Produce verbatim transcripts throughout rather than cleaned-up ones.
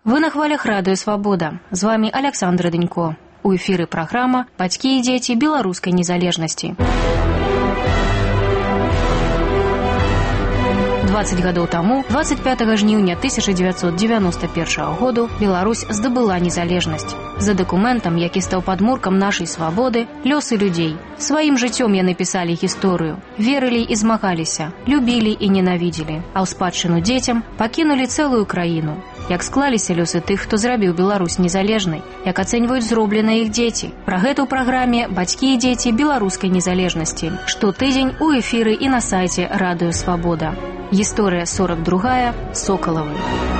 Вы на хвалях радыё «Свабода». З вами Александра Дынько. У эфіры праграма «Бацькі і дзеці беларускай незалежнасці». двадцать гадоў таму, двадцать пятага жніўня тысяча дзевяцьсот дзевяноста першага году, Беларусь здабыла незалежнасць. За дакументам, які стаў падмуркам нашай свабоды, лёсы людзей. Сваім жыццём яны пісалі гісторыю, верылі і змагаліся, любілі і ненавідзелі, а ў спадчыну дзецям пакінулі цэлую краіну. Як склаліся лёсы тых, хто зрабіў Беларусь незалежнай, як ацэньваюць зробленае іх дзеці. Пра гэта ў праграме «Бацькі і дзеці беларускай незалежнасці». Штотыдзень у эфіры і на сайце радыё «Свабода». Гісторыя сорок другая. Сокалавы.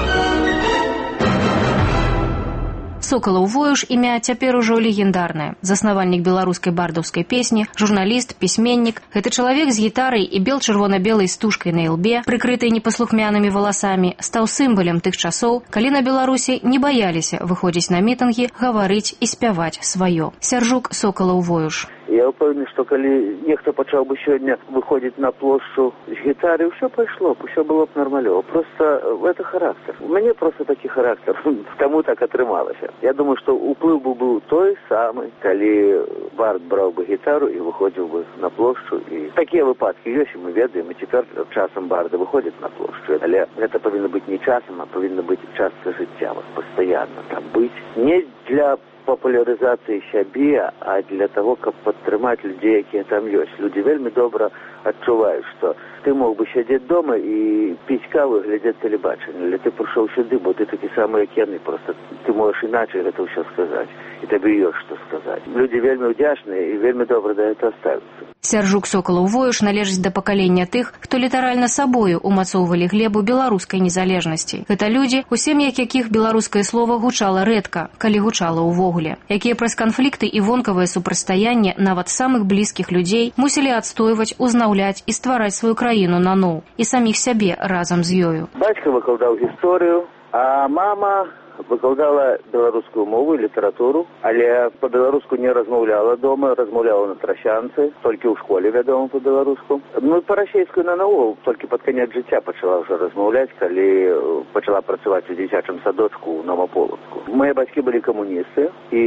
Сокалаў Воюш імя цяпер ужо легендарнае. Заснавальнік беларускай бардаўскай песні, журналіст, пісьменнік. Гэты чалавек з гітарай і бел-чырвона-белай стужкай на ілбе, прыкрытай непаслухмянымі валасамі, стаў сімвалем тых часоў, калі на Беларусі не баяліся выходзіць на мітынгі, гаварыць і спяваць сваё. Сяржук Сокалаў Воюш. Я упэўнены, што калі нехта пачаў бы сёння выходзіць на плошчу з гітары, ўсё пайшло б, усё было б нармалёва. Просто это характар. У мяне просто такі характар, таму так атрымалася. Я думаю, што уплыў бы быў той самы, калі бард браў бы гітару і выходзіў бы на плошчу. І такія выпадкі ёсць, і мы ведаем, і цяпер часам барды выходзяць на плошчу. Але гэта павінна быць не часам, а павінна быць частка жыцця, пастаянна там быць. Не для папулярызацыі сябе, а для того, каб падтрымаць людзей, якія там ёсць. Людзі вельмі добра адчуваюць, што ты мог бы сядзець дома і піць каву, глядзець тэлебачанне, але ты прыйшоў сюды, бо ты такі самы, як яны, просто ты можаш іначай гэта ўсё сказаць, і табе ёсць што сказаць. Людзі вельмі ўдзячныя і вельмі добра да гэта ставяцца. Сяржук Сокалаў Воюш належыць да пакалення тых, хто літаральна сабою умацоўвалі глебу беларускай незалежнасці. Гэта людзі, у сем'ях якіх беларускае слова гучала рэдка, калі гучала ўвогуле, якія праз канфлікты і вонкавае супрацьстаянне нават самых блізкіх людзей мусілі адстойваць, узнаўляць і ствараць сваю краіну наноў, і саміх сябе разам з ёю. Бацька выкладаў гісторыю, а мама выкладала беларускую мову і літаратуру, але па-беларуску не размаўляла дома, размаўляла на трасянцы, толькі ў школе, вядома, па-беларуску. Ну і па-расейску на наогул, толькі пад канец жыцця пачала ўжо размаўляць, калі пачала працаваць у дзіцячым садочку ў Новаполацку. Мае бацькі былі камуністы, і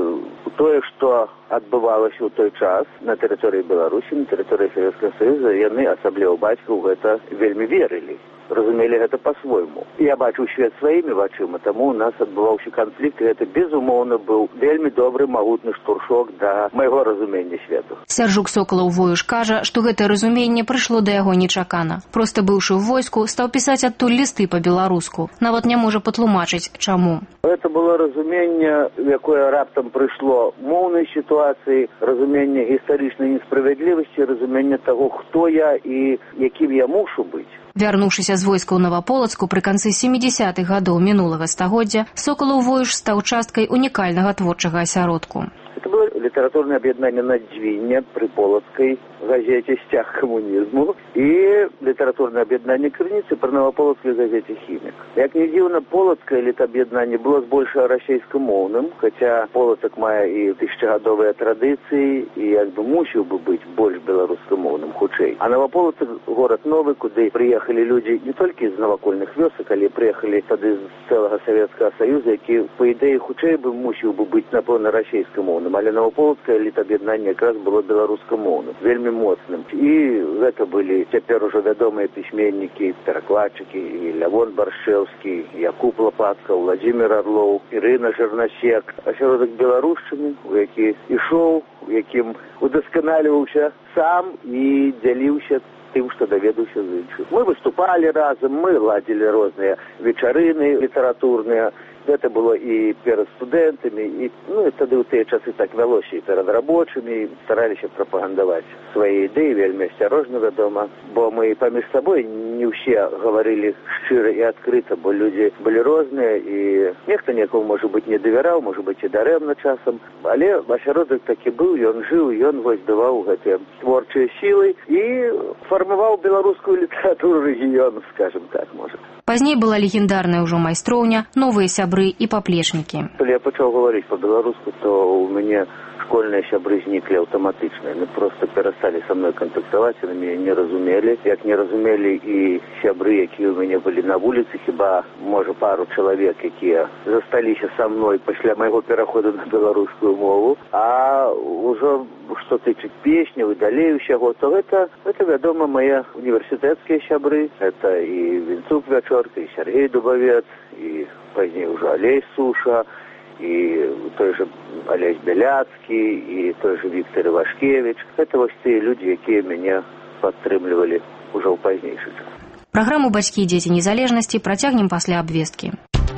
тое, што адбывалася ў той час на тэрыторыі Беларусі, на тэрыторыі Савецкага Саюза, яны, асабліва бацька, ў гэта вельмі верылі. Разумелі гэта па-свойму. Я бачыў свет сваімі вачыма, таму у нас адбываўся канфлікт, і гэта, безумоўна, быў вельмі добры, магутны штуршок да майго разумення свету. Сяржук Сокалаў Воюш кажа, што гэтае разуменне прыйшло да яго нечакана. Проста быўшы ў войску, стаў пісаць адтуль лісты па-беларуску. Нават не можа патлумачыць, чаму. Гэта было разуменне, якое раптам прыйшло моўнай сітуацыі, разуменне гістарычнай несправядлівасці, разуменне таго, хто я і якім я мушу быць. Вярнуўшыся з войска ў Новаполацку пры канцы сямідзясятых гадоў мінулага стагоддзя, Сокалаў Воюш стаў часткай унікальнага творчага асяродку. Это было літаратурнае аб'яднанне «Надзвінне» пры полацкай газеце «Сцяг камунізму» і літаратурнае аб'яднанне «Крыніцы» пры новаполацкай газеце «Хімік». Як не дзіўна, полацкае літаб'яднанне было збольшага расейскамоўным, хаця Полацак мае і тысячагадовыя традыцыі і як бы мусіў бы быць больш беларускамоўным хутчэй. А Новаполацак горад новы, куды прыехалі людзі не толькі з навакольных вёсак, але прыехалі тады з цэлага Савецкага Саюза, які, па ідэі, хутчэй бы мусіў бы быць, напэўна, расейскамоўным. Але новаполацкае літаб'яднанне якраз было беларускамоўным, вельмі моцным. І гэта былі цяпер ужо вядомыя пісьменнікі, перакладчыкі, і Лявон Баршчэўскі, Якуб Лапатка, Владзімір Арлоў, Ірына Жырнасек, асяродак беларушчыны, у які ішоў, у якім удасканаліваўся сам і дзяліўся тым, што даведаўся з іншых. Мы выступалі разам, мы ладзілі розныя вечарыны літаратурныя. Гэта было і перад студэнтамі, і, ну, і тады ў тыя часы так вялося і перад рабочымі, стараліся прапагандаваць свае ідэі, вельмі асцярожна, вядома, бо мы паміж сабой не ўсе гаварылі шчыра і адкрыта, бо людзі былі розныя, і нехта некому, можа быць, не давяраў, можа быць, і дарэмна часам, але асяродак такі быў, ён жыў, ён вось даваў гэтыя творчыя сілы і фармаваў беларускую літаратуру рэгіёну, скажем так, можа. Пазней была легендарная ўжо майстроўня, новыя сябры і паплечнікі. Калі я пачаў гаварыць па-беларуску, то ў мяне школьные сябры зніклі аўтаматычна. Яны просто перасталі са мной кантактаваць, яны мяне не разумелі. Як не разумелі і сябры, якія ў мяне былі на вуліцы, хіба, можа, пару чалавек, якія засталіся са мной пасля майго пераходу на беларускую мову. А ўжо, што тычыць песняў і далей усяго, то гэта, гэта вядома, мае універсітэцкія сябры. Это і Вінцук Вячорка, і Сергей Дубавец, і пазней ўжо Алесь Суша, і той же Алесь Беляцкі, і той же Віктор Івашкевіч. Это вось тыя людзі, якія мяне падтрымлівалі ўжо ў пазнейшы час. Праграму «Бацькі і дзеці незалежнасці» працягнем пасля абвесткі.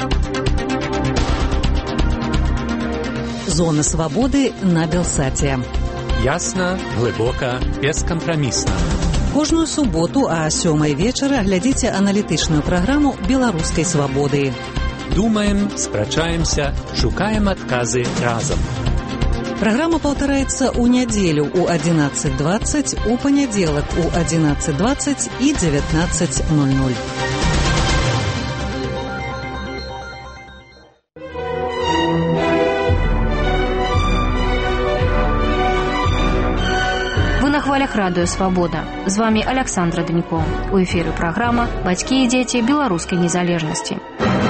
Зона свабоды на Белсаце. Ясна, глыбока, бескампрамісна. Кожную суботу а сёмай вечара глядзіце аналітычную праграму «Беларускай свабоды». Думаем, спрачаемся, шукаем адказы разам. Праграма паўтараецца ў нядзелю ў адзінаццаць дваццаць, у панядзелак у адзінаццаць дваццаць і дзевятнаццаць нуль нуль. Вы на хвалях радыё «Свабода». З вами Александра Данько. У эфіры праграма «Бацькі і дзеці беларускай незалежнасці».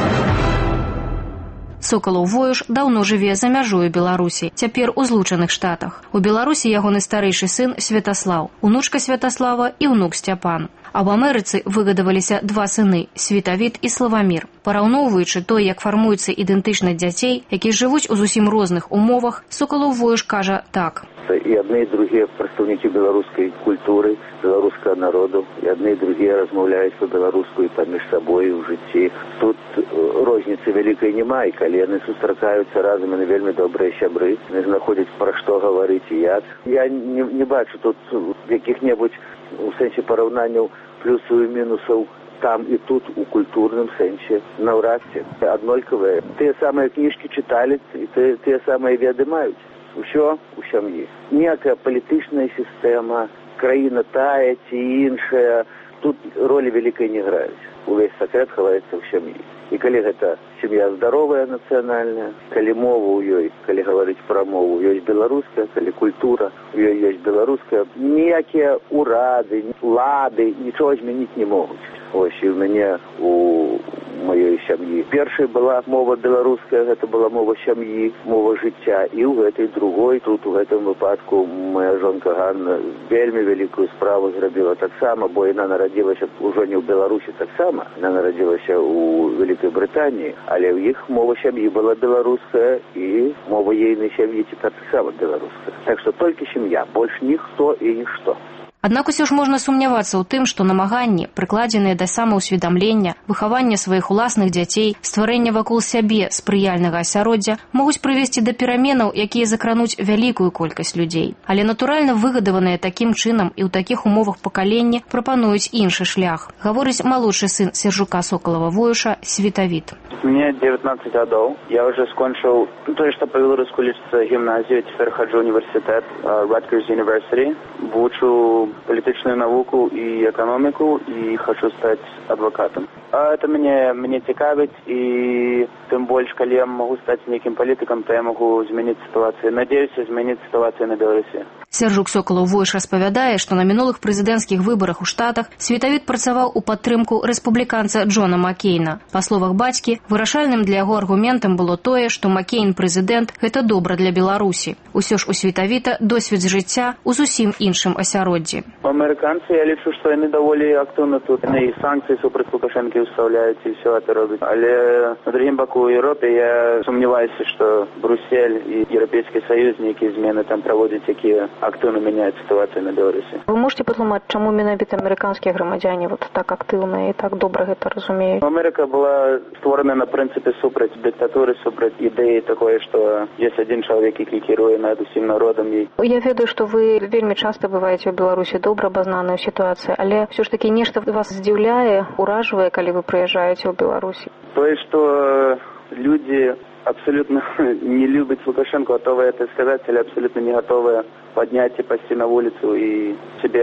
Сокалаў Воюш даўно жыве за мяжою Беларусі, цяпер у Злучаных Штатах. У Беларусі ягоны старэйшы сын Святаслаў, унучка Святаслава і ўнук Сцяпан. А ў Амерыцы выгадаваліся два сыны – Светавіт і Славамір. Параўноўваючы то, як фармуецца ідэнтычнасць дзяцей, якія жывуць у зусім розных умовах, Сокалаў Воюш кажа так. І адны і другія прадстаўнікі беларускай культуры, беларускага народу, і адны і другія размаўляюць па-беларуску і паміж сабой у жыцці. Тут розніцы вялікай няма, і калі яны сустракаюцца разам, яны вельмі добрыя сябры, яны знаходзяць пра што гаварыць і як. Я не, не бачу тут якіх-небудзь у сэнсе параўнанняў плюсаў і мінусаў там і тут у культурным сэнсе наўрад ці аднолькавыя. Тыя самыя кніжкі чыталі і тыя, тыя самыя веды маюць. Усё у сям'і. Ніякая палітычная сістэма, краіна тая ці іншая, тут ролі вялікай не граюць. Увесь сакрэт хаваецца ў сям'і. І калі гэта сям'я здаровая, нацыянальная, калі мова ў ёй, калі гаварыць пра мову, ёсць беларуская, калі культура ў ёй ёсць беларуская, ніякія урады, лады нічога змяніць не могуць. Ось і ў мяне у маёй сям'і. Першай была мова беларуская, гэта была мова сям'і, мова жыцця. І ў гэтай другой, тут у гэтым выпадку моя жонка Ганна вельмі вялікую справу зрабіла таксама, бо яна нарадзілася ўжо не ў Беларусі таксама, яна нарадзілася ў Вялікай Брытаніі, але ў іх мова сям'і была беларуская і мова ейнай сям'і цяпер таксама беларуская. Так што толькі сям'я, больш ніхто і нішто. Аднак усё ж можна сумнявацца ў тым, што намаганні, прыкладзеныя да самаўсведамлення, выхавання сваіх уласных дзяцей, стварэння вакол сябе спрыяльнага асяроддзя могуць прывесці да пераменаў, якія закрануць вялікую колькасць людзей. Але натуральна выгадаваныя такім чынам і ў такіх умовах пакаленні прапануюць іншы шлях. Гаворыць малодшы сын Сержука Сокалава Воюша Светавіт. Мне девятнадцать гадоў. Я уже скончыў тое, што па-беларуску лічыцца гімназію, цяпер хаджу універсітэт Rutgers University. Вучу палітычную навуку і эканоміку і хочу стаць адвакатам. А это мне мне цікавіць, і тым больш, калі я магу стаць нейкім палітыкам, то я магу змяніць сітуацыю. Надеюся, змяніць сітуацыю на Беларусі. Сержук Сокалаў Воюш распавядае, што на мінулых прэзідэнцкіх выбарах у Штатах Светавіт працаваў у падтрымку рэспубліканца Джона Маккейна. Па словах бацькі, вырашальным для яго аргументам было тое, што Маккейн прэзідэнт – гэта добра для Беларусі. Усё ж у Светавіта досвед жыцця ў зусім іншым асяроддзі. Амерыканцы, я лічу, што яны даволі актыўна тут. Яны і санкцыі супраць Лукашэнкі ўстаўляюць, і ўсё гэта робяць. Але на другім баку ў Еўропе я сумняваюся, што Брюссель і Еўрапейскі Саюз нейкія змены там праводзяць, якія актыўна мяняюць сітуацыю на Беларусі. Вы можете патлумаць, чаму менавіта амерыканскія грамадзяне вот так актыўна і так добра гэта разумеюць? Амерыка была створана на прынцыпе супраць дыктатуры, супраць ідэі такое, што ёсць адзін чалавек, які кіруе над усім народам. Я ведаю, што вы вельмі часта бываеце ў Беларусі, добра абазнаная сітуацыя, але ўсё ж такі нешта вас здзіўляе, уражвае, калі вы прыязджаеце ў Беларусі? Тое, што людзі абсолютно не любят Лукашенко, готовы это сказать, или абсолютно не готовы поднять и пойти на улицу и себе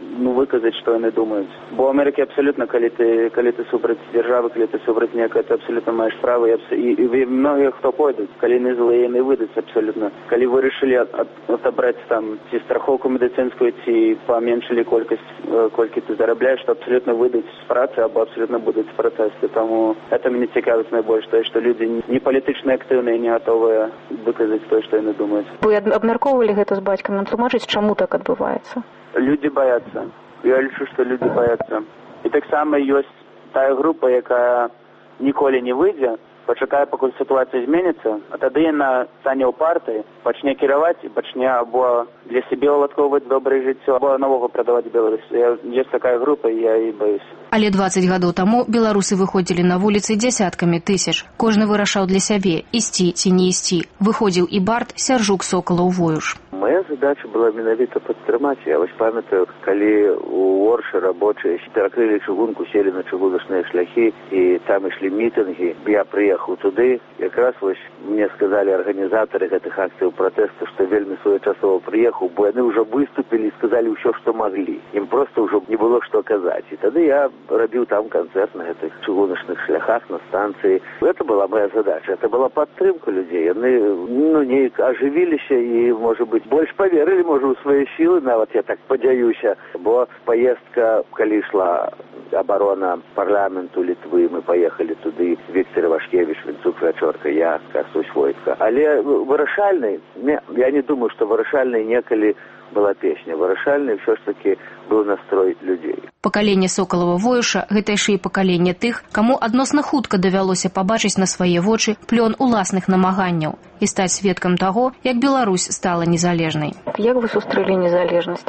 ну, выказаць, што яны думаюць. Бо ў Амерыкі абсалютна, калі ты, калі ты супраць дзяржавы, калі ты супраць некае, ты абсалютна маеш права, і, і, і многія, хто пойдуць, калі яны злыя, яны выдаць абсалютна. Калі вырашылі ад, ад, адабраць там ці страхоўку медыцынскую, ці паменшылі колькасць, колькі ты зарабляеш, то абсалютна выдаць з працы, або абсалютна будуць пратэсты. Таму гэта мяне цікавіць найбольш, тое, што людзі не палітычна актыўныя, не гатовыя выказаць тое, што яны думаюць. Вы абмяркоўвалі гэта з бацькам, нам тлумачыць, чаму так адбываецца? Людзі баяцца. Я лічу, што людзі баяцца. І таксама ёсць тая група, якая ніколі не выйдзе, пачакае, пакуль сітуацыя зменіцца, а тады яна стане ў партыі, пачне кіраваць і пачне або для сябе уладкоўваць добрае жыццё, або новага прадаваць Беларусь. Ёсць такая група, і я і баюсь. Але дваццаць гадоў таму беларусы выходзілі на вуліцы дзясяткамі тысяч. Кожны вырашаў для сябе, ісці ці не ісці. Выходзіў і бард Сяржук Сокалаў-Воюш. Моя задача была менавіта падтрымаць. Я вось памятаю, калі у Оршы рабочыя перакрылі чыгунку, селі на чыгуначныя шляхі, і там ішлі мітынгі. Я прыехаў туды, якраз вось мне сказалі арганізатары гэтых акцыяў пратэсту, што вельмі своечасова прыехаў, бо яны ўжо выступілі і сказалі ўсё, што маглі. Ім проста ўжо не было што казаць. І тады я рабіў там канцэрт на гэтых чыгуначных шляхах, на станцыі. Гэта была моя задача. Гэта была падтрымка людзей. Яны, ну, неяк ажывіліся і, можа быць, больш паверылі, можа, у свае сілы, нават я так падзяюся, бо паездка, калі ішла абарона парламенту Літвы, мы паехалі туды, Віктор Івашкевіч, Вінцук Вячорка, я, Кастусь Войцка. Але вырашальнай, я не думаю, што вырашальнай некалі была песня. Вырашальнай ўсё ж такі быў настрой людзей. Пакаленне Сокалава-Воюша – гэта яшчэ і пакаленне тых, каму адносна хутка давялося пабачыць на свае вочы плён уласных намаганняў і стаць сведкам таго, як Беларусь стала незалежнай. Як вы сустрэлі незалежнасць?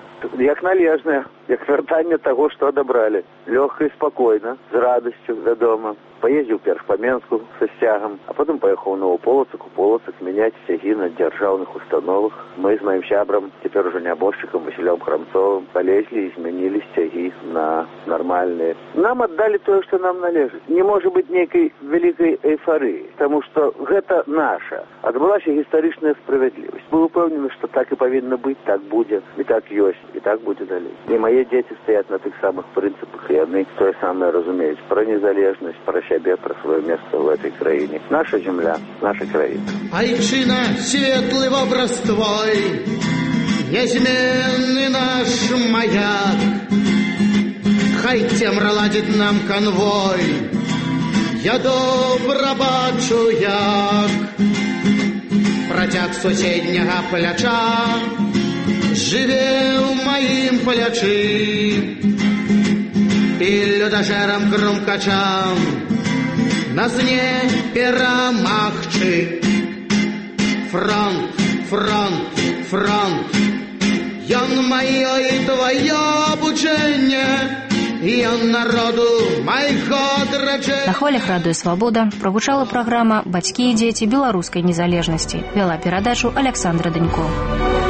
Як належная, як вяртанне таго, што адабралі. Лёгка і спакойна, з радасцю, вядома. Паездзіў перш па Менску са сцягам, а потым паехаў у Новаполацак, у Полацак мяняць сцягі на дзяржаўных установах. Мы з маім сябрам, цяпер ужо нябожчыкам Васілём Храмцовым, палезлі і змянілі сцягі на нармальныя. Нам аддалі тое, што нам належыць. Не можа быць нейкай вялікай эйфарыі, таму што гэта наша. Адбылася гістарычная справядлівасць. Мы упэўнены, што так і павінна быць, так будзе, і так ёсць, і так будзе далей. І мае дзеці стаяць на тых самых прынцыпах, і яны тое самае разумеюць пра незалежнасць, пра сябе, пра сваё месца ў гэтай краіне. Наша земля, наша краіна. Айчына, светлый образ твой, незменный наш маяк, хай цемра ладзіць нам конвой, я добра бачу, як працяг суседняга пляча жыве ў маім плячы, і людажэрам крумкачам нас не перамагчы. Фронт, фронт, фронт, ён маё і твоё абучэнне, ён народу майго адраджэння. На хвалях радыё «Свабода» прагучала праграма «Бацькі і дзеці беларускай незалежнасці». Вяла перадачу Аляксандра Данько.